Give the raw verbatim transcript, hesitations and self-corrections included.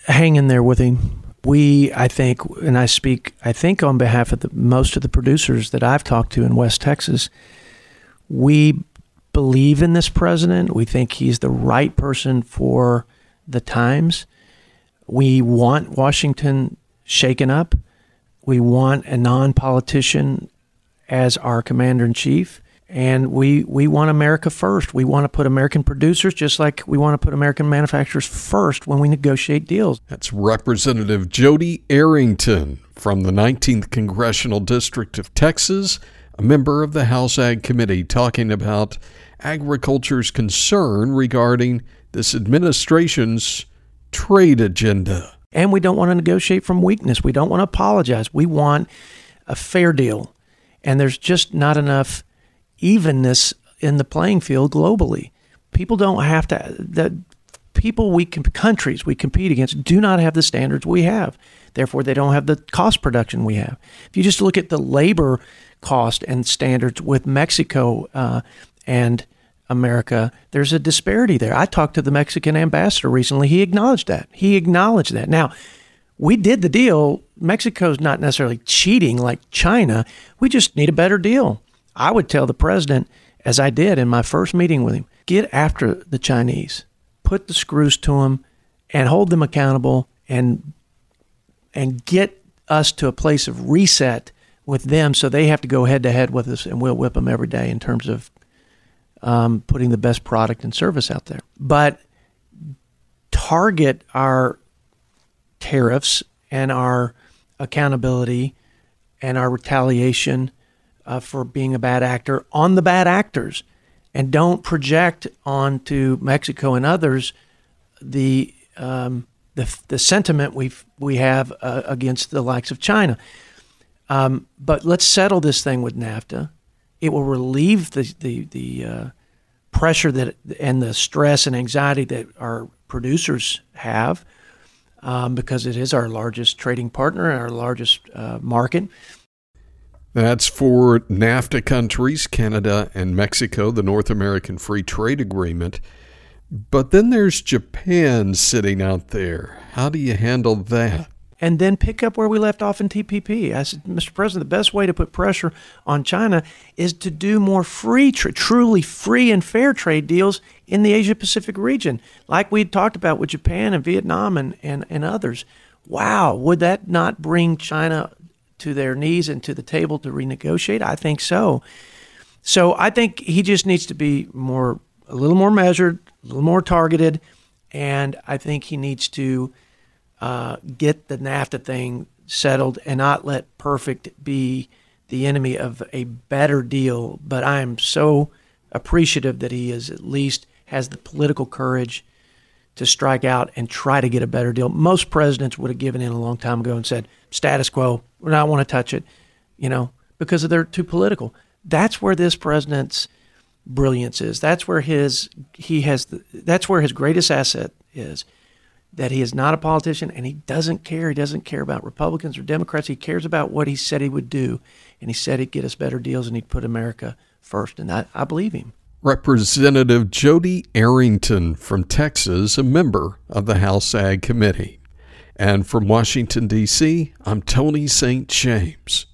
hang in there with him. We, I think, and I speak, I think on behalf of the, most of the producers that I've talked to in West Texas, we believe in this president. We think he's the right person for the times. We want Washington shaken up. We want a non-politician as our commander-in-chief. And we, we want America first. We want to put American producers, just like we want to put American manufacturers first when we negotiate deals. That's Representative Jody Arrington from the nineteenth Congressional District of Texas, a member of the House Ag Committee, talking about agriculture's concern regarding this administration's trade agenda. And we don't want to negotiate from weakness. We don't want to apologize. We want a fair deal. And there's just not enough evenness in the playing field globally. People don't have to, the people we can, countries we compete against do not have the standards we have. Therefore, they don't have the cost production we have. If you just look at the labor cost and standards with Mexico uh, and America, there's a disparity there. I talked to the Mexican ambassador recently. He acknowledged that. He acknowledged that. Now, we did the deal. Mexico's not necessarily cheating like China. We just need a better deal. I would tell the president, as I did in my first meeting with him, get after the Chinese, put the screws to them, and hold them accountable, and and get us to a place of reset with them so they have to go head-to-head with us, and we'll whip them every day in terms of um, putting the best product and service out there. But target our tariffs and our accountability and our retaliation Uh, for being a bad actor on the bad actors, and don't project onto Mexico and others the um, the, the sentiment we we have uh, against the likes of China. Um, but let's settle this thing with NAFTA. It will relieve the the the uh, pressure that and the stress and anxiety that our producers have, um, because it is our largest trading partner, our largest uh, market. That's for NAFTA countries, Canada and Mexico, the North American Free Trade Agreement. But then there's Japan sitting out there. How do you handle that? And then pick up where we left off in T P P. I said, Mister President, the best way to put pressure on China is to do more free, tra- truly free and fair trade deals in the Asia-Pacific region, like we talked about with Japan and Vietnam and, and, and others. Wow, would that not bring China to their knees and to the table to renegotiate? I think so. So I think he just needs to be more, a little more measured, a little more targeted, and I think he needs to uh, get the NAFTA thing settled and not let perfect be the enemy of a better deal. But I am so appreciative that he is at least has the political courage to strike out and try to get a better deal. Most presidents would have given in a long time ago and said, status quo, we don't want to touch it, you know, because they're too political. That's where this president's brilliance is. That's where his, he has, the, that's where his greatest asset is, that he is not a politician and he doesn't care. He doesn't care about Republicans or Democrats. He cares about what he said he would do. And he said he'd get us better deals and he'd put America first. And I, I believe him. Representative Jody Arrington from Texas, a member of the House Ag Committee. And from Washington, D C, I'm Tony Saint James.